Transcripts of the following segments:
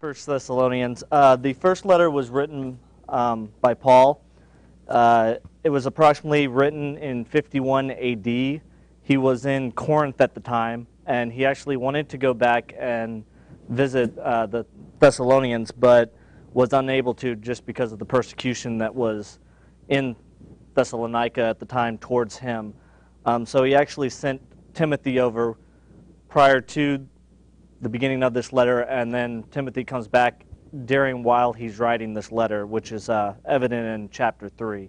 First Thessalonians. The first letter was written by Paul. It was approximately written in 51 AD. He was in Corinth at the time, and he actually wanted to go back and visit the Thessalonians, but was unable to just because of the persecution that was in Thessalonica at the time towards him. So he actually sent Timothy over prior to the beginning of this letter, and then Timothy comes back while he's writing this letter, which is evident in chapter 3.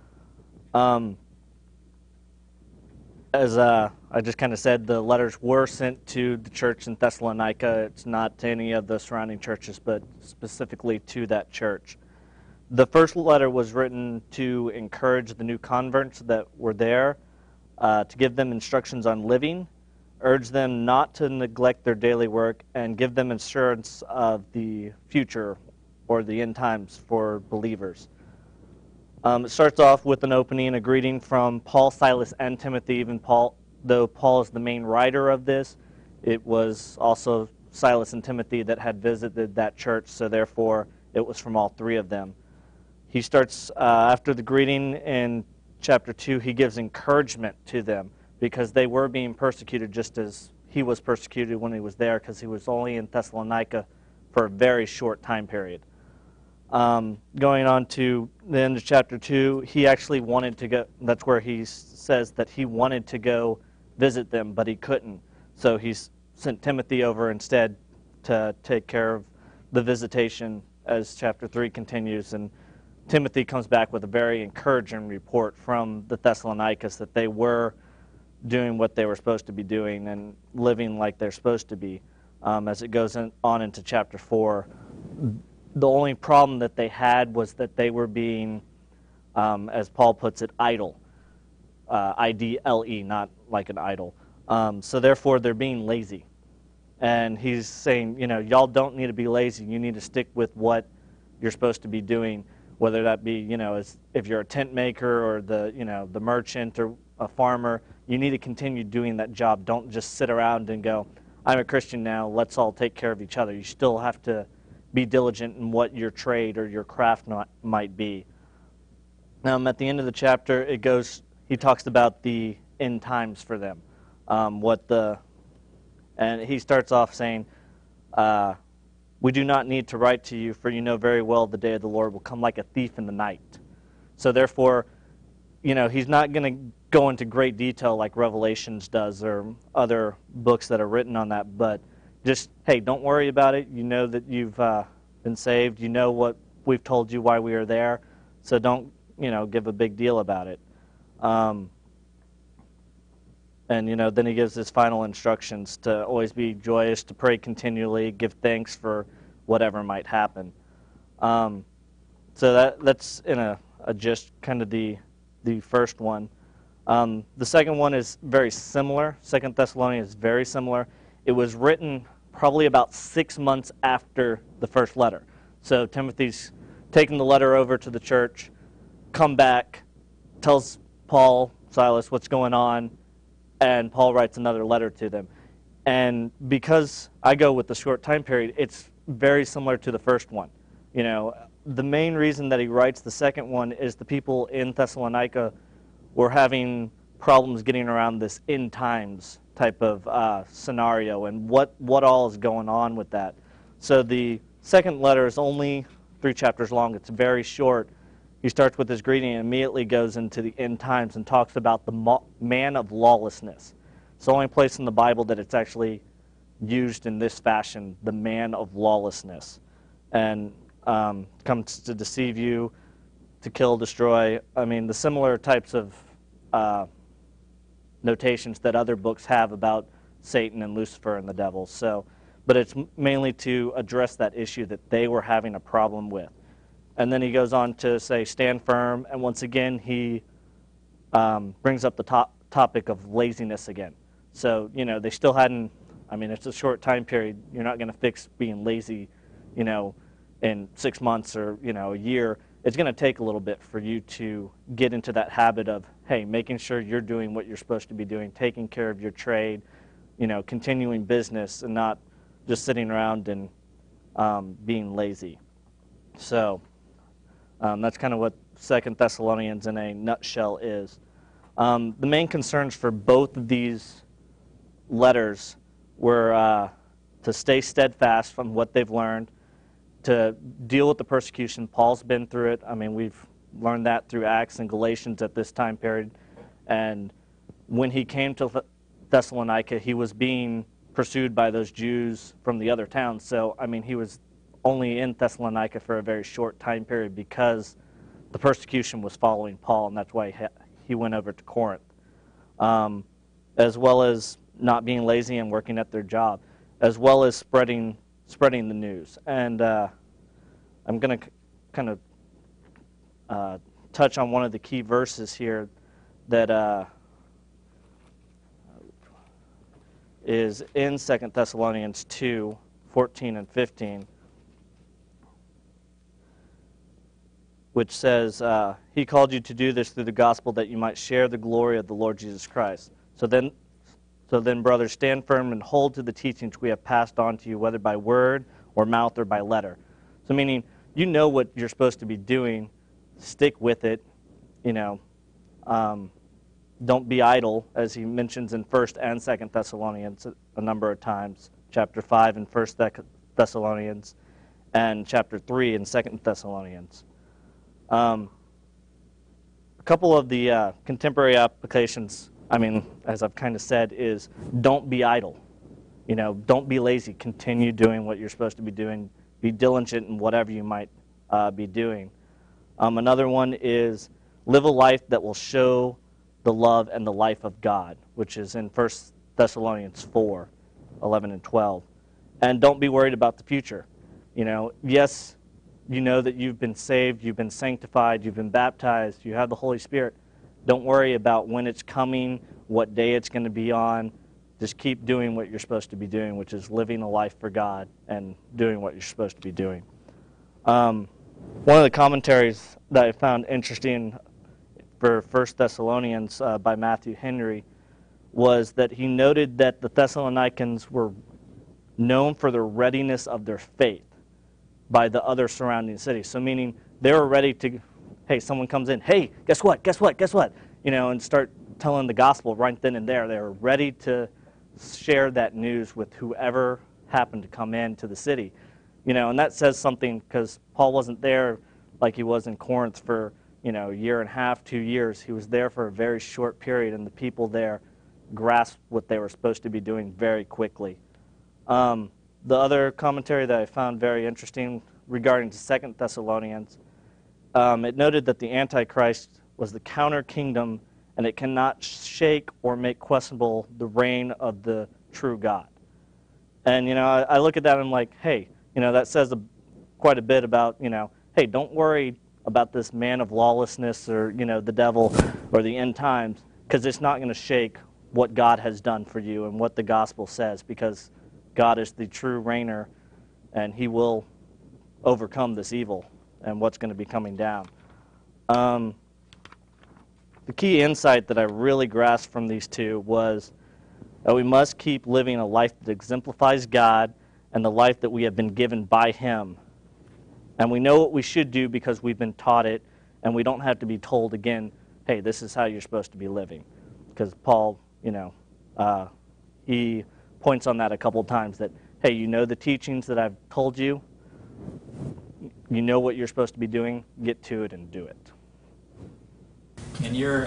As I just kind of said, the letters were sent to the church in Thessalonica. It's not to any of the surrounding churches, but specifically to that church. The first letter was written to encourage the new converts that were there, to give them instructions on living, urge them not to neglect their daily work, and give them assurance of the future or the end times for believers. It starts off with an opening, a greeting from Paul, Silas, and Timothy. Even Paul, though Paul is the main writer of this, it was also Silas and Timothy that had visited that church, so therefore it was from all three of them. He starts, after the greeting in chapter 2, he gives encouragement to them, because they were being persecuted just as he was persecuted when he was there, because he was only in Thessalonica for a very short time period. Going on to the end of chapter 2, he actually wanted to go, that's where he says that he wanted to go visit them, but he couldn't. So he's sent Timothy over instead to take care of the visitation as chapter 3 continues. And Timothy comes back with a very encouraging report from the Thessalonians that they were doing what they were supposed to be doing and living like they're supposed to be. As it goes on into chapter 4, the only problem that they had was that they were being, as Paul puts it, idle. I-D-L-E, not like an idol. So therefore, they're being lazy. And he's saying, y'all don't need to be lazy. You need to stick with what you're supposed to be doing, whether that be, as if you're a tent maker or the merchant or a farmer. You need to continue doing that job. Don't just sit around and go, I'm a Christian now, let's all take care of each other. You still have to be diligent in what your trade or your craft might be. At the end of the chapter, he talks about the end times for them. And he starts off saying, we do not need to write to you, for you know very well the day of the Lord will come like a thief in the night. So therefore, he's not going to go into great detail like Revelations does or other books that are written on that, but just, hey, don't worry about it. You know that you've been saved. You know what we've told you why we are there, so don't, give a big deal about it. And, then he gives his final instructions to always be joyous, to pray continually, give thanks for whatever might happen. So that's in a just kind of the first one. The second one is very similar. 2 Thessalonians is very similar. It was written probably about 6 months after the first letter. So Timothy's taken the letter over to the church, come back, tells Paul, Silas what's going on, and Paul writes another letter to them. And because I go with the short time period, it's very similar to the first one. The main reason that he writes the second one is the people in Thessalonica were having problems getting around this end times type of scenario and what all is going on with that. So the second letter is only 3 chapters long. It's very short. He starts with his greeting and immediately goes into the end times and talks about the man of lawlessness. It's the only place in the Bible that it's actually used in this fashion, the man of lawlessness. And comes to deceive you, to kill, destroy. I mean, the similar types of notations that other books have about Satan and Lucifer and the devil. But it's mainly to address that issue that they were having a problem with. And then he goes on to say, stand firm. And once again, he brings up the topic of laziness again. So, they still hadn't, it's a short time period. You're not going to fix being lazy, in 6 months or, a year. It's going to take a little bit for you to get into that habit of, hey, making sure you're doing what you're supposed to be doing, taking care of your trade, continuing business and not just sitting around and being lazy. So that's kind of what 2 Thessalonians in a nutshell is. The main concerns for both of these letters were to stay steadfast from what they've learned, to deal with the persecution. Paul's been through it. I mean, we've learned that through Acts and Galatians at this time period. And when he came to Thessalonica, he was being pursued by those Jews from the other towns. So, I mean, he was only in Thessalonica for a very short time period because the persecution was following Paul, and that's why he went over to Corinth. As well as not being lazy and working at their job, as well as spreading the news. And I'm going to kind of touch on one of the key verses here that is in 2 Thessalonians 2, 14 and 15, which says, he called you to do this through the gospel that you might share the glory of the Lord Jesus Christ. So then, brothers, stand firm and hold to the teachings we have passed on to you, whether by word or mouth or by letter. So meaning, you know what you're supposed to be doing. Stick with it. Don't be idle, as he mentions in 1 and 2 Thessalonians a number of times. Chapter 5 in 1 Thessalonians, and chapter 3 in 2 Thessalonians. A couple of the contemporary applications, I mean, as I've kind of said, is don't be idle. Don't be lazy. Continue doing what you're supposed to be doing. Be diligent in whatever you might be doing. Another one is live a life that will show the love and the life of God, which is in 1 Thessalonians 4, 11 and 12. And don't be worried about the future. Yes, you know that you've been saved, you've been sanctified, you've been baptized, you have the Holy Spirit. Don't worry about when it's coming, what day it's going to be on. Just keep doing what you're supposed to be doing, which is living a life for God and doing what you're supposed to be doing. One of the commentaries that I found interesting for 1 Thessalonians by Matthew Henry was that he noted that the Thessalonians were known for the readiness of their faith by the other surrounding cities. So meaning they were ready to, hey, someone comes in, hey, guess what, and start telling the gospel right then and there. They were ready to share that news with whoever happened to come into the city. And that says something because Paul wasn't there like he was in Corinth for, a year and a half, 2 years. He was there for a very short period, and the people there grasped what they were supposed to be doing very quickly. The other commentary that I found very interesting regarding to 2 Thessalonians, it noted that the Antichrist was the counter kingdom, and it cannot shake or make questionable the reign of the true God. And, I look at that and I'm like, hey, that says quite a bit about, hey, don't worry about this man of lawlessness or, the devil or the end times, because it's not going to shake what God has done for you and what the gospel says, because God is the true reigner, and he will overcome this evil and what's going to be coming down. The key insight that I really grasped from these two was that we must keep living a life that exemplifies God and the life that we have been given by him. And we know what we should do because we've been taught it, and we don't have to be told again, hey, this is how you're supposed to be living. Because Paul, he points on that a couple of times that, hey, you know the teachings that I've told you, you know what you're supposed to be doing, get to it and do it. In your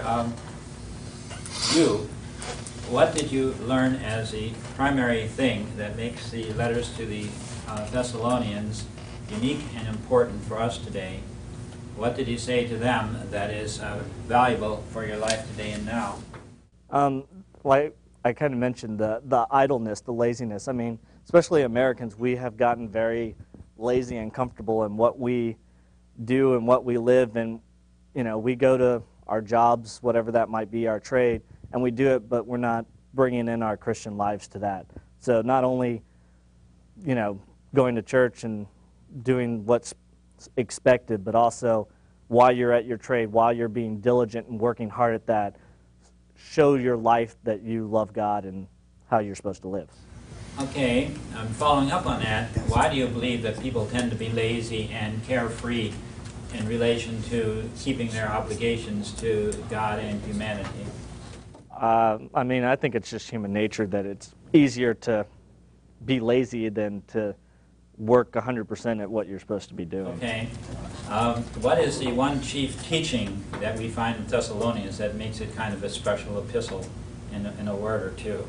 view, what did you learn as the primary thing that makes the letters to the Thessalonians unique and important for us today? What did he say to them that is valuable for your life today and now? Like I kind of mentioned the idleness, the laziness. I mean, especially Americans, we have gotten very lazy and comfortable in what we do and what we live in. We go to our jobs, whatever that might be, our trade, and we do it, but we're not bringing in our Christian lives to that. So not only, going to church and doing what's expected, but also while you're at your trade, while you're being diligent and working hard at that, show your life that you love God and how you're supposed to live. Okay, following up on that, why do you believe that people tend to be lazy and carefree in relation to keeping their obligations to God and humanity? I mean, I think it's just human nature that it's easier to be lazy than to work 100% at what you're supposed to be doing. Okay. What is the one chief teaching that we find in Thessalonians that makes it kind of a special epistle in a word or two?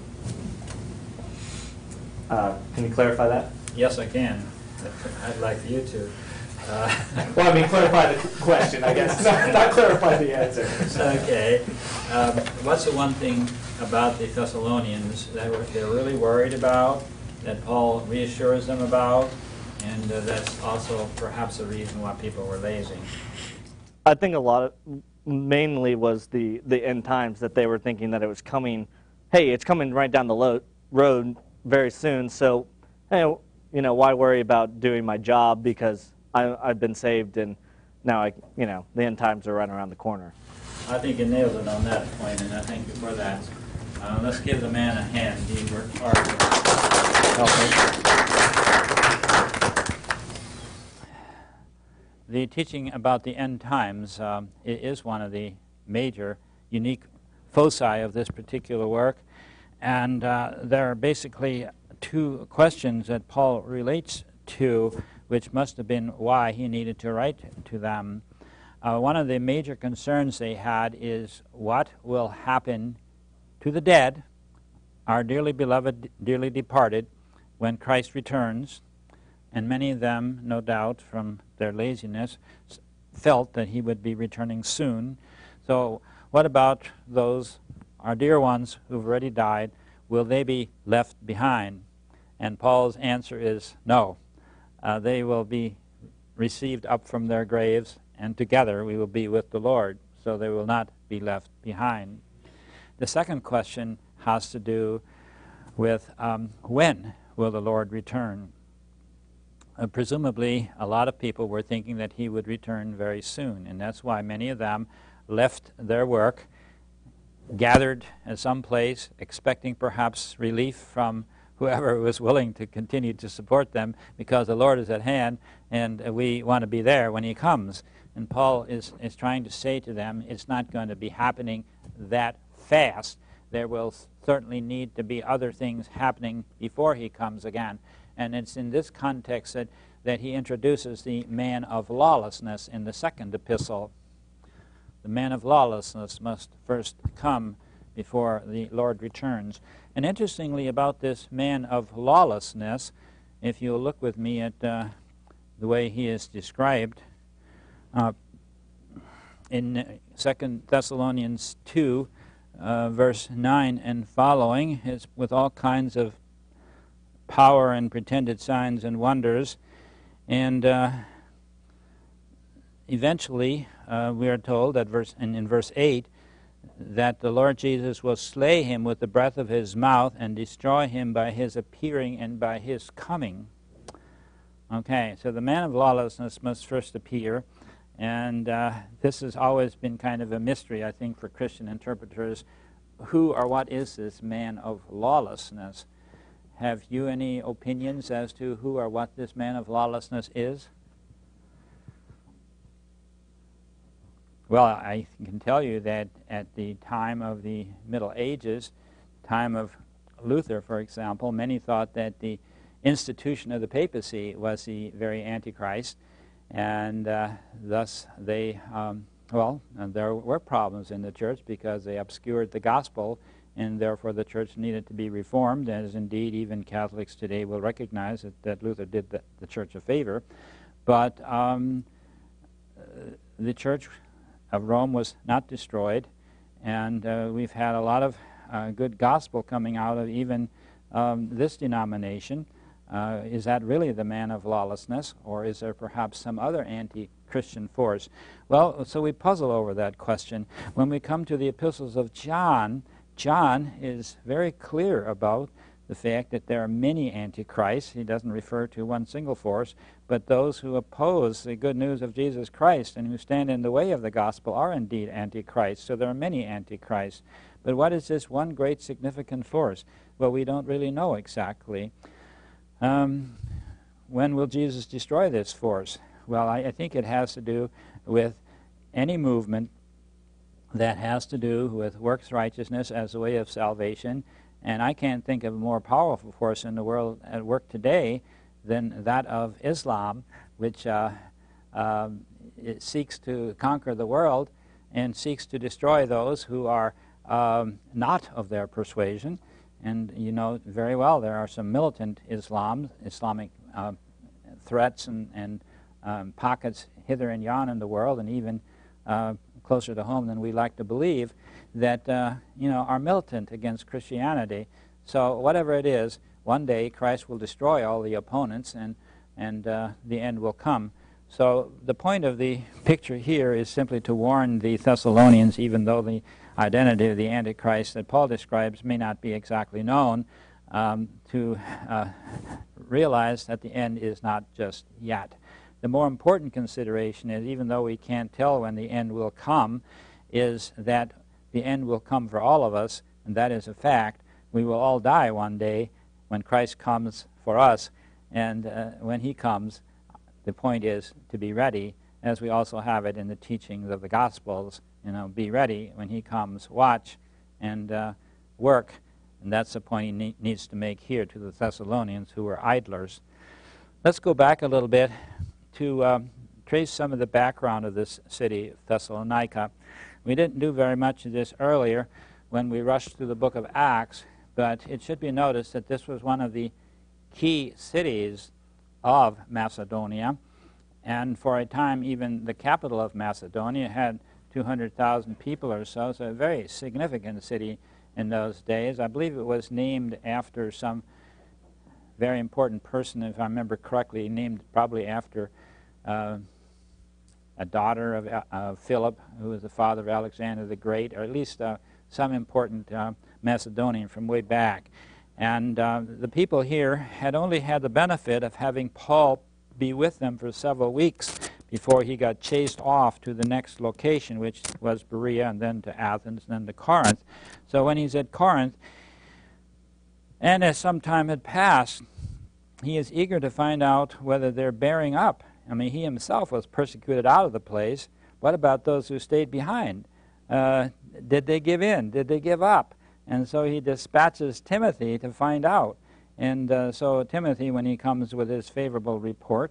Can you clarify that? Yes, I can. I'd like you to. Well, I mean, clarify the question, I guess, not clarify the answer. Okay. What's the one thing about the Thessalonians that they're really worried about, that Paul reassures them about, and that's also perhaps a reason why people were lazy? I think mainly was the end times, that they were thinking that it was coming, hey, it's coming right down the road very soon, so, hey, why worry about doing my job, because I've been saved, and now the end times are right around the corner. I think you nailed it on that point, and I thank you for that. Let's give the man a hand. He worked hard. The teaching about the end times is one of the major, unique foci of this particular work, and there are basically two questions that Paul relates to, which must have been why he needed to write to them. One of the major concerns they had is what will happen to the dead, our dearly beloved, dearly departed, when Christ returns. And many of them, no doubt, from their laziness, felt that he would be returning soon. So what about those, our dear ones who've already died? Will they be left behind? And Paul's answer is no. They will be received up from their graves, and together we will be with the Lord, so they will not be left behind. The second question has to do with when will the Lord return? Presumably, a lot of people were thinking that he would return very soon, and that's why many of them left their work, gathered at some place, expecting perhaps relief from whoever was willing to continue to support them, because the Lord is at hand, and we want to be there when he comes. And Paul is trying to say to them, it's not going to be happening that fast. There will certainly need to be other things happening before he comes again. And it's in this context that he introduces the man of lawlessness in the second epistle. The man of lawlessness must first come before the Lord returns. And interestingly about this man of lawlessness, if you'll look with me at the way he is described, in 2 Thessalonians 2, verse 9 and following, it's with all kinds of power and pretended signs and wonders. And eventually, we are told that in verse 8, that the Lord Jesus will slay him with the breath of his mouth and destroy him by his appearing and by his coming. Okay, so the man of lawlessness must first appear, and this has always been kind of a mystery, I think, for Christian interpreters. Who or what is this man of lawlessness? Have you any opinions as to who or what this man of lawlessness is? Well, I can tell you that at the time of the Middle Ages, time of Luther, for example, many thought that the institution of the papacy was the very Antichrist, and thus they, there were problems in the church because they obscured the gospel, and therefore the church needed to be reformed, as indeed even Catholics today will recognize that Luther did the church a favor. But the church of Rome was not destroyed, and we've had a lot of good gospel coming out of even this denomination. Is that really the man of lawlessness, or is there perhaps some other anti-Christian force? Well, so we puzzle over that question. When we come to the epistles of John, John is very clear about the fact that there are many antichrists. He doesn't refer to one single force, but those who oppose the good news of Jesus Christ and who stand in the way of the gospel are indeed antichrists. So there are many antichrists. But what is this one great significant force? Well, we don't really know exactly. When will Jesus destroy this force? Well, I think it has to do with any movement that has to do with works righteousness as a way of salvation. And I can't think of a more powerful force in the world at work today than that of Islam, which it seeks to conquer the world and seeks to destroy those who are not of their persuasion. And you know very well there are some militant Islamic threats and pockets hither and yon in the world, and even closer to home than we like to believe, that are militant against Christianity. So whatever it is, one day Christ will destroy all the opponents, and the end will come. So the point of the picture here is simply to warn the Thessalonians, even though the identity of the Antichrist that Paul describes may not be exactly known, to realize that the end is not just yet. The more important consideration is, even though we can't tell when the end will come, is that the end will come for all of us, and that is a fact. We will all die one day when Christ comes for us, and when he comes, the point is to be ready, as we also have it in the teachings of the Gospels. Be ready when he comes, watch and work, and that's the point he needs to make here to the Thessalonians who were idlers. Let's go back a little bit to trace some of the background of this city of Thessalonica. We didn't do very much of this earlier when we rushed through the book of Acts, but it should be noticed that this was one of the key cities of Macedonia, and for a time even the capital of Macedonia had 200,000 people or so, so a very significant city in those days. I believe it was named after some very important person, if I remember correctly, named probably after a daughter of Philip, who was the father of Alexander the Great, or at least some important Macedonian from way back. And the people here had only had the benefit of having Paul be with them for several weeks before he got chased off to the next location, which was Berea, and then to Athens, and then to Corinth. So when he's at Corinth, and as some time had passed, he is eager to find out whether they're bearing up. I mean, he himself was persecuted out of the place. What about those who stayed behind? Did they give in? Did they give up? And so he dispatches Timothy to find out. And so Timothy, when he comes with his favorable report,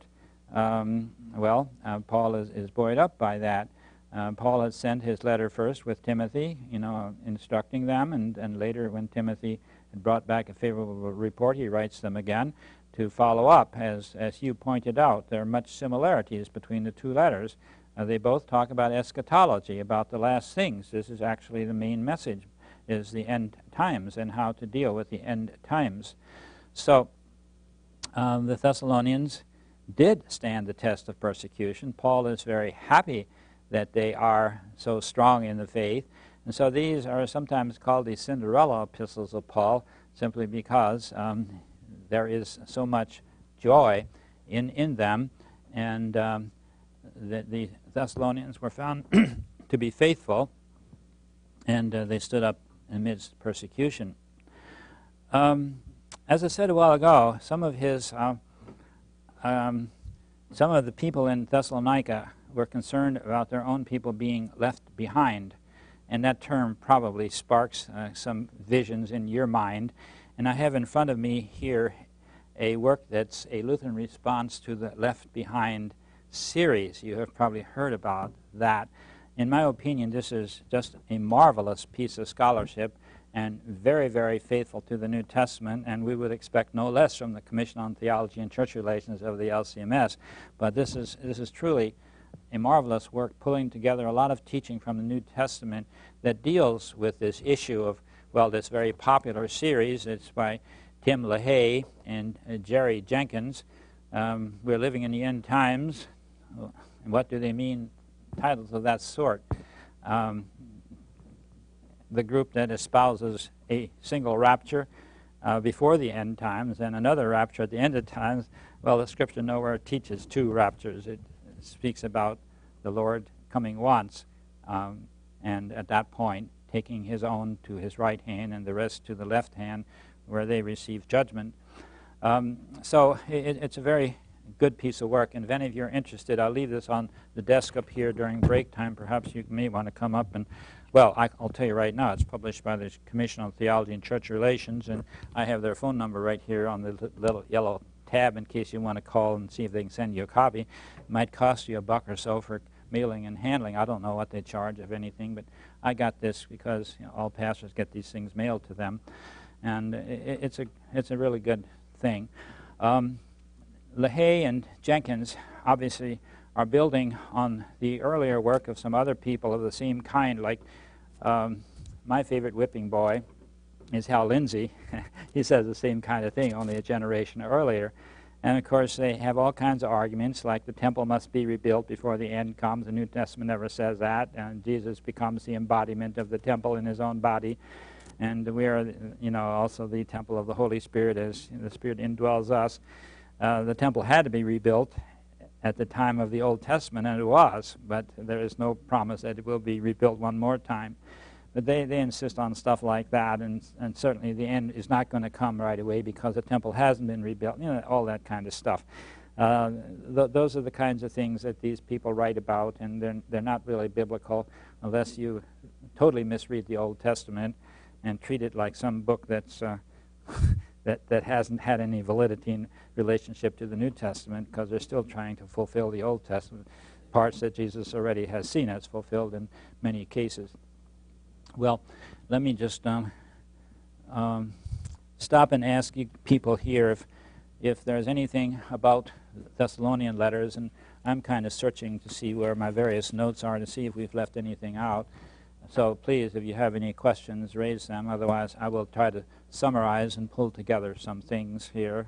Paul is buoyed up by that. Paul had sent his letter first with Timothy, instructing them, and later when Timothy had brought back a favorable report, he writes them again to follow up. As you pointed out, there are much similarities between the two letters. They both talk about eschatology, about the last things. This is actually the main message, is the end times and how to deal with the end times. So the Thessalonians did stand the test of persecution. Paul is very happy that they are so strong in the faith. And so these are sometimes called the Cinderella epistles of Paul, simply because there is so much joy in them. And the Thessalonians were found to be faithful, and they stood up amidst persecution. As I said a while ago, some of the people in Thessalonica were concerned about their own people being left behind, and that term probably sparks some visions in your mind. And I have in front of me here a work that's a Lutheran response to the Left Behind series. You have probably heard about that. In my opinion, this is just a marvelous piece of scholarship and very, very faithful to the New Testament, and we would expect no less from the Commission on Theology and Church Relations of the LCMS. But this is truly a marvelous work, pulling together a lot of teaching from the New Testament that deals with this issue of, this very popular series. It's by Tim LaHaye and Jerry Jenkins. We're living in the end times. What do they mean? Titles of that sort. The group that espouses a single rapture before the end times and another rapture at the end of times, the Scripture nowhere teaches two raptures. It speaks about the Lord coming once, and at that point taking his own to his right hand and the rest to the left hand, where they receive judgment. So it's a very good piece of work, and if any of you are interested, I'll leave this on the desk up here during break time. Perhaps you may want to come up and, well, I'll tell you right now, it's published by the Commission on Theology and Church Relations, and I have their phone number right here on the little yellow tab in case you want to call and see if they can send you a copy. It might cost you $1 or so for mailing and handling. I don't know what they charge, if anything, but I got this because all pastors get these things mailed to them, and it's a really good thing. LaHaye and Jenkins obviously are building on the earlier work of some other people of the same kind, like my favorite whipping boy is Hal Lindsey. He says the same kind of thing, only a generation earlier. And of course they have all kinds of arguments, like the temple must be rebuilt before the end comes. The New Testament never says that, and Jesus becomes the embodiment of the temple in his own body. And we are, also the temple of the Holy Spirit as the Spirit indwells us. The temple had to be rebuilt at the time of the Old Testament, and it was, but there is no promise that it will be rebuilt one more time. But they insist on stuff like that, and certainly the end is not going to come right away because the temple hasn't been rebuilt, all that kind of stuff. Those are the kinds of things that these people write about, and they're not really biblical unless you totally misread the Old Testament and treat it like some book that's that hasn't had any validity in relationship to the New Testament, because they're still trying to fulfill the Old Testament parts that Jesus already has seen as fulfilled in many cases. Well, let me just stop and ask you people here if there's anything about Thessalonian letters, and I'm kind of searching to see where my various notes are to see if we've left anything out. So please, if you have any questions, raise them. Otherwise, I will try to summarize and pull together some things here.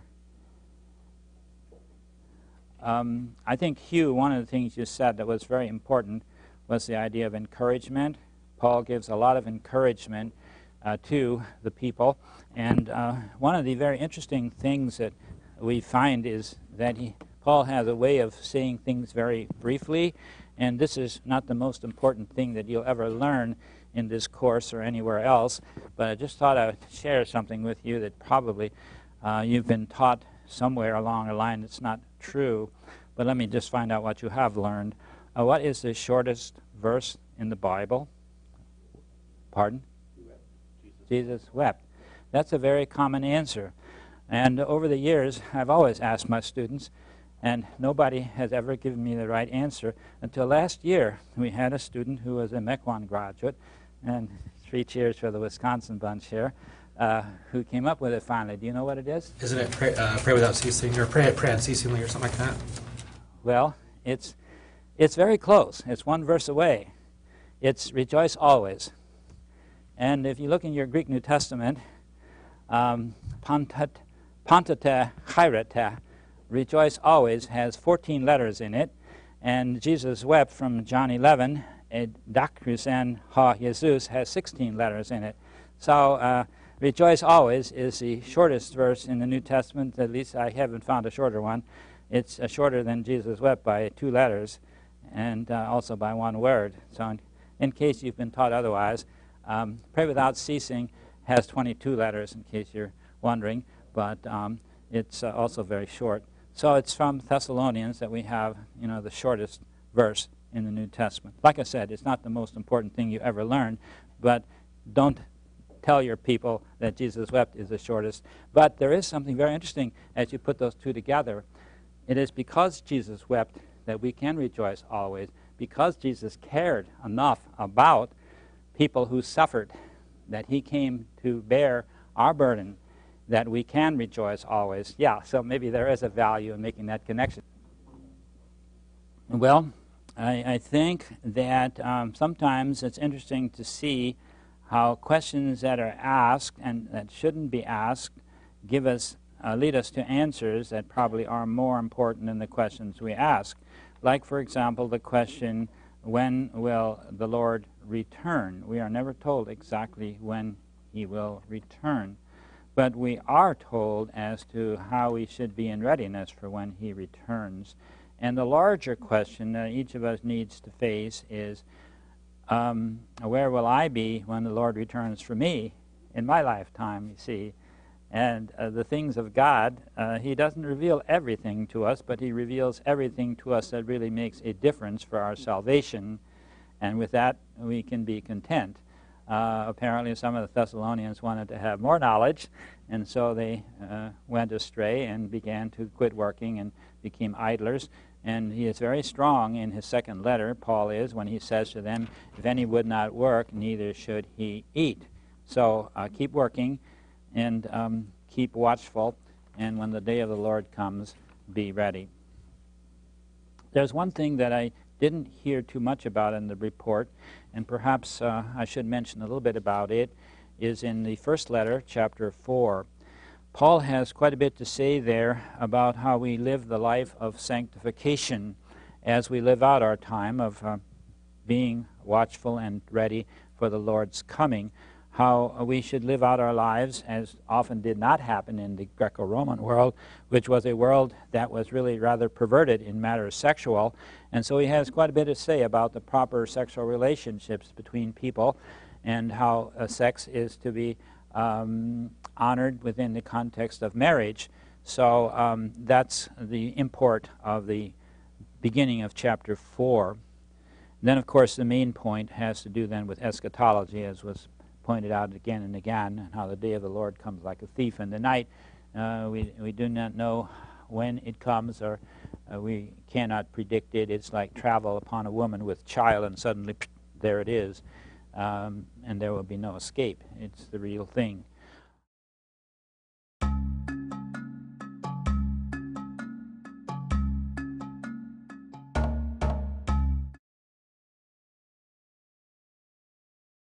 I think, Hugh, one of the things you said that was very important was the idea of encouragement. Paul gives a lot of encouragement to the people. And one of the very interesting things that we find is that Paul has a way of saying things very briefly. And this is not the most important thing that you'll ever learn in this course or anywhere else. But I just thought I would share something with you that probably you've been taught somewhere along a line that's not true. But let me just find out what you have learned. What is the shortest verse in the Bible? Pardon? Jesus wept. That's a very common answer. And over the years, I've always asked my students, and nobody has ever given me the right answer until last year. We had a student who was a Mequon graduate, and 3 cheers for the Wisconsin bunch here, who came up with it finally. Do you know what it is? Isn't it pray without ceasing, or pray unceasingly, or something like that? Well, it's very close. It's one verse away. It's rejoice always. And if you look in your Greek New Testament, Pantata Chairete, rejoice always, has 14 letters in it. And Jesus wept from John 11, Dakrusen ha Jesus, has 16 letters in it. So rejoice always is the shortest verse in the New Testament. At least I haven't found a shorter one. It's shorter than Jesus wept by 2 letters and also by 1 word. So in case you've been taught otherwise, pray without ceasing has 22 letters, in case you're wondering, but it's also very short. So it's from Thessalonians that we have, the shortest verse in the New Testament. Like I said, it's not the most important thing you ever learn, but don't tell your people that Jesus wept is the shortest. But there is something very interesting as you put those two together. It is because Jesus wept that we can rejoice always, because Jesus cared enough about people who suffered, that he came to bear our burden, that we can rejoice always. Yeah, so maybe there is a value in making that connection. Well, I think that sometimes it's interesting to see how questions that are asked and that shouldn't be asked lead us to answers that probably are more important than the questions we ask. Like, for example, the question, when will the Lord return? We are never told exactly when he will return, but we are told as to how we should be in readiness for when he returns. And the larger question that each of us needs to face is, where will I be when the Lord returns for me in my lifetime, you see? And the things of God, he doesn't reveal everything to us, but he reveals everything to us that really makes a difference for our salvation. And with that, we can be content. Apparently, some of the Thessalonians wanted to have more knowledge, and so they went astray and began to quit working and became idlers. And he is very strong in his second letter, Paul is, when he says to them, if any would not work, neither should he eat. So keep working and keep watchful, and when the day of the Lord comes, be ready. There's one thing that I didn't hear too much about in the report, and perhaps I should mention a little bit about it, is in the first letter, chapter 4. Paul has quite a bit to say there about how we live the life of sanctification as we live out our time of being watchful and ready for the Lord's coming, how we should live out our lives, as often did not happen in the Greco-Roman world, which was a world that was really rather perverted in matters sexual. And so he has quite a bit to say about the proper sexual relationships between people and how sex is to be honored within the context of marriage. So that's the import of the beginning of chapter 4. Then, of course, the main point has to do then with eschatology, as was pointed out again and again, and how the day of the Lord comes like a thief in the night. We do not know when it comes, or we cannot predict it. It's like travel upon a woman with child, and suddenly there it is, and there will be no escape. It's the real thing.